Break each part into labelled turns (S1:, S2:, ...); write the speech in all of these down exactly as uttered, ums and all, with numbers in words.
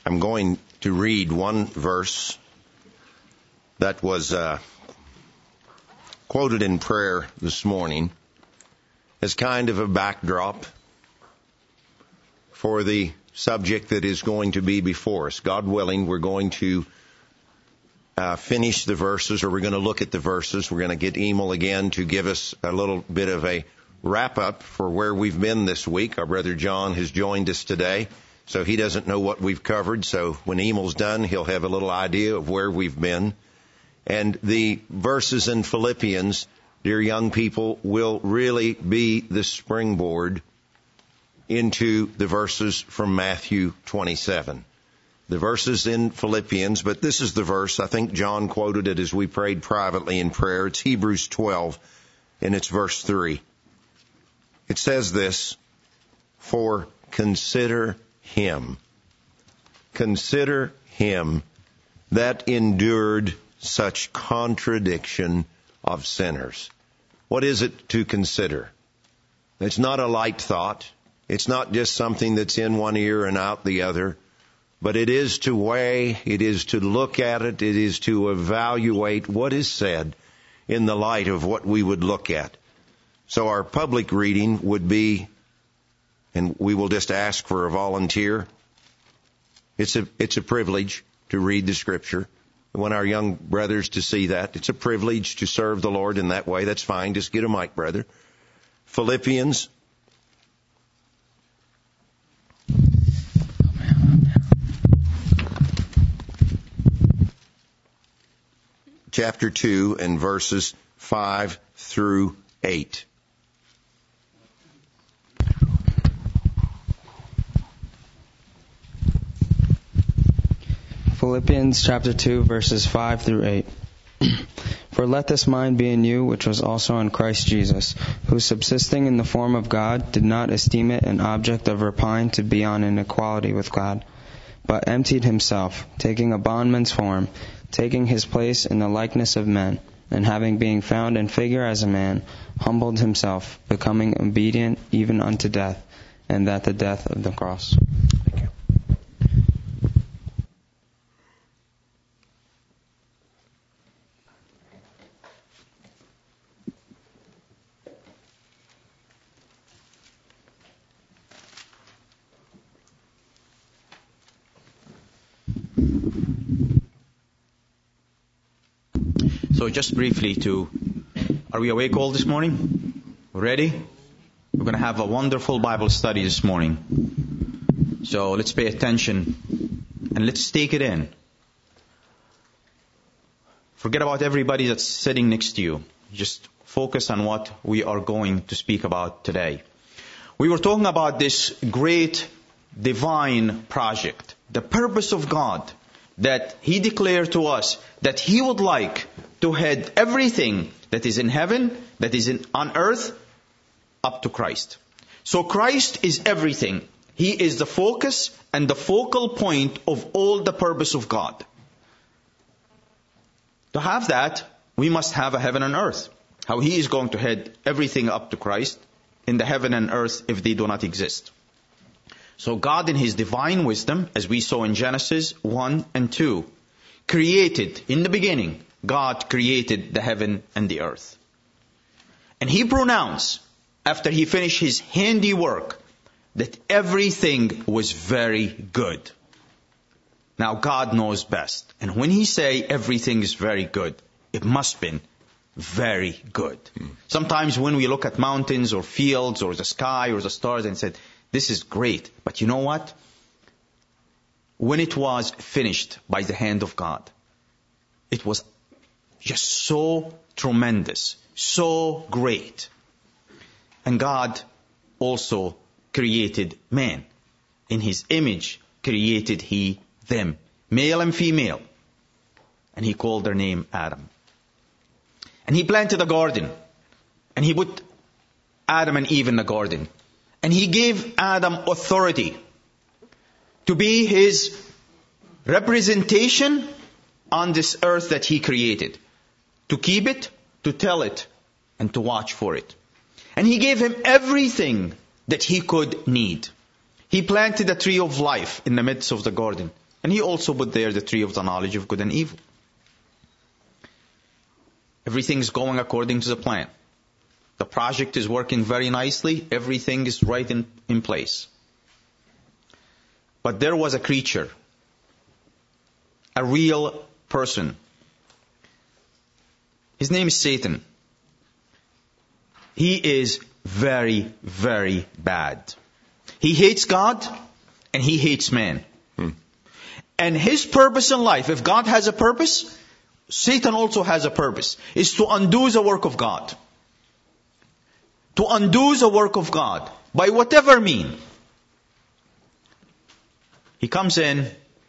S1: I'm going to read one verse that was uh, quoted in prayer this morning as kind of a backdrop for the subject that is going to be before us. God willing, we're going to uh, finish the verses, or we're going to look at the verses. We're going to get Emil again to give us a little bit of a wrap-up for where we've been this week. Our brother John has joined us today, so he doesn't know what we've covered. So when Emil's done, he'll have a little idea of where we've been. And the verses in Philippians, dear young people, will really be the springboard into the verses from Matthew twenty-seven. The verses in Philippians, but this is the verse, I think John quoted it as we prayed privately in prayer. It's Hebrews twelve, and it's verse three. It says this, "For consider him, consider him that endured such contradiction of sinners." What is it to consider? It's not a light thought. It's not just something that's in one ear and out the other, but it is to weigh, it is to look at it, it is to evaluate what is said in the light of what we would look at. So our public reading would be, and we will just ask for a volunteer. It's a, it's a privilege to read the Scripture. We want our young brothers to see that. It's a privilege to serve the Lord in that way. That's fine. Just get a mic, brother. Philippians chapter two and verses five through eight.
S2: Philippians chapter two, verses five through eight. For let this mind be in you, which was also in Christ Jesus, who subsisting in the form of God, did not esteem it an object of rapine to be on an equality with God, but emptied himself, taking a bondman's form, taking his place in the likeness of men, and having been found in figure as a man, humbled himself, becoming obedient even unto death, and that the death of the cross. Thank you.
S3: So just briefly to, are we awake all this morning? Ready? We're going to have a wonderful Bible study this morning. So let's pay attention and let's take it in. Forget about everybody that's sitting next to you. Just focus on what we are going to speak about today. We were talking about this great divine project, the purpose of God, that He declared to us that He would like to head everything that is in heaven, that is in, on earth, up to Christ. So Christ is everything. He is the focus and the focal point of all the purpose of God. To have that, we must have a heaven and earth. How He is going to head everything up to Christ in the heaven and earth if they do not exist. So God in His divine wisdom, as we saw in Genesis one and two, created, in the beginning, God created the heaven and the earth. And He pronounced, after He finished His handiwork, that everything was very good. Now God knows best. And when He say everything is very good, it must have been very good. Hmm. Sometimes when we look at mountains or fields or the sky or the stars and said, this is great. But you know what? When it was finished by the hand of God, it was just so tremendous, so great. And God also created man. In His image created He them, male and female. And He called their name Adam. And He planted a garden. And He put Adam and Eve in the garden. And He gave Adam authority to be his representation on this earth that He created. To keep it, to tell it, and to watch for it. And He gave him everything that he could need. He planted a tree of life in the midst of the garden. And he also put there the tree of the knowledge of good and evil. Everything's going according to the plan. The project is working very nicely. Everything is right in, in place. But there was a creature, a real person. His name is Satan. He is very, very bad. He hates God and he hates man. Hmm. And his purpose in life, if God has a purpose, Satan also has a purpose, is to undo the work of God. To undo the work of God by whatever mean. He comes in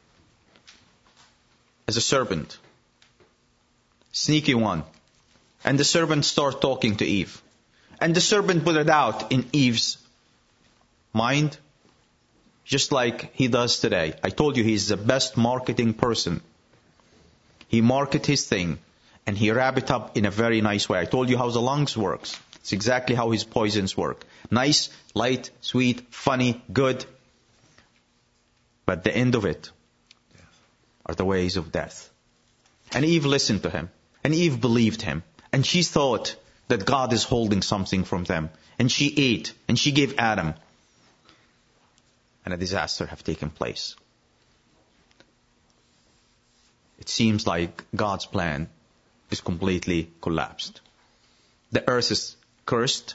S3: as a serpent. Sneaky one. And the serpent starts talking to Eve. And the serpent put it out in Eve's mind, just like he does today. I told you he's the best marketing person. He market his thing, and he wrap it up in a very nice way. I told you how the lungs works. It's exactly how his poisons work. Nice, light, sweet, funny, good. But the end of it are the ways of death. And Eve listened to him. And Eve believed him. And she thought that God is holding something from them. And she ate. And she gave Adam. And a disaster have taken place. It seems like God's plan is completely collapsed. The earth is cursed.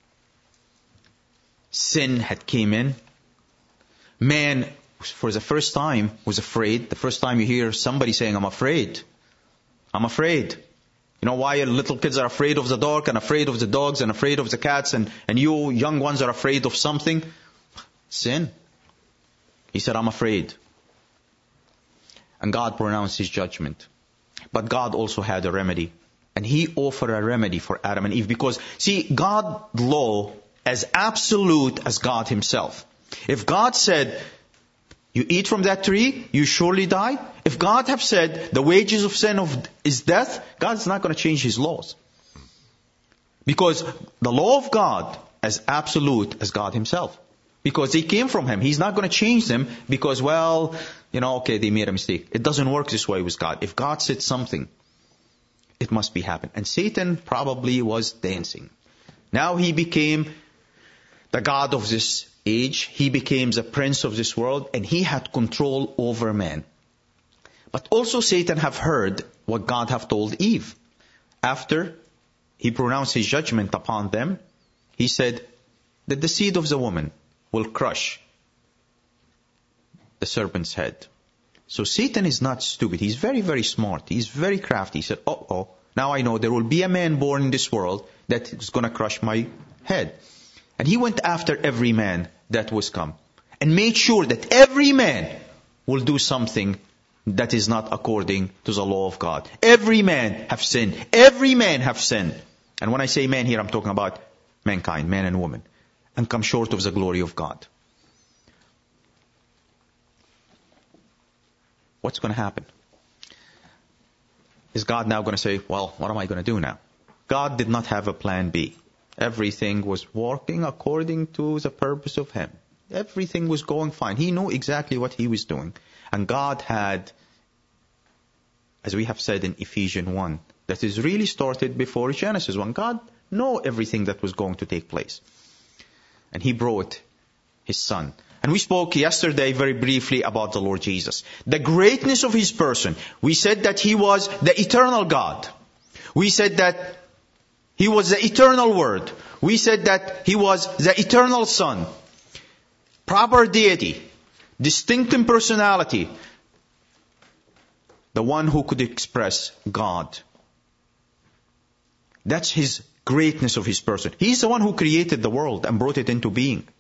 S3: Sin had came in. Man, for the first time, was afraid. The first time you hear somebody saying, I'm afraid. I'm afraid. You know why little kids are afraid of the dark and afraid of the dogs and afraid of the cats and, and you young ones are afraid of something? Sin. He said, I'm afraid. And God pronounced his judgment. But God also had a remedy. And he offered a remedy for Adam and Eve. Because, see, God's law as absolute as God himself. If God said, you eat from that tree, you surely die. If God have said, the wages of sin of, is death, God's not going to change his laws. Because the law of God as absolute as God himself. Because they came from him. He's not going to change them because, well, you know, okay, they made a mistake. It doesn't work this way with God. If God said something, it must be happened. And Satan probably was dancing. Now he became the God of this age. He became the prince of this world and he had control over man. But also Satan have heard what God have told Eve. After he pronounced his judgment upon them, he said that the seed of the woman will crush the serpent's head. So Satan is not stupid. He's very, very smart. He's very crafty. He said, oh, oh, now I know there will be a man born in this world that is going to crush my head. And he went after every man that was come and made sure that every man will do something that is not according to the law of God. Every man have sinned. Every man have sinned. And when I say man here, I'm talking about mankind, man and woman, and come short of the glory of God. What's going to happen? Is God now going to say, well, what am I going to do now? God did not have a plan B. Everything was working according to the purpose of him. Everything was going fine. He knew exactly what he was doing. And God had, as we have said in Ephesians one, that is really started before Genesis one. God knew everything that was going to take place. And he brought his son. And we spoke yesterday very briefly about the Lord Jesus. The greatness of his person. We said that he was the eternal God. We said that he was the eternal Word. We said that he was the eternal Son. Proper deity. Distinct in personality. The one who could express God. That's his greatness of his person. He's the one who created the world and brought it into being.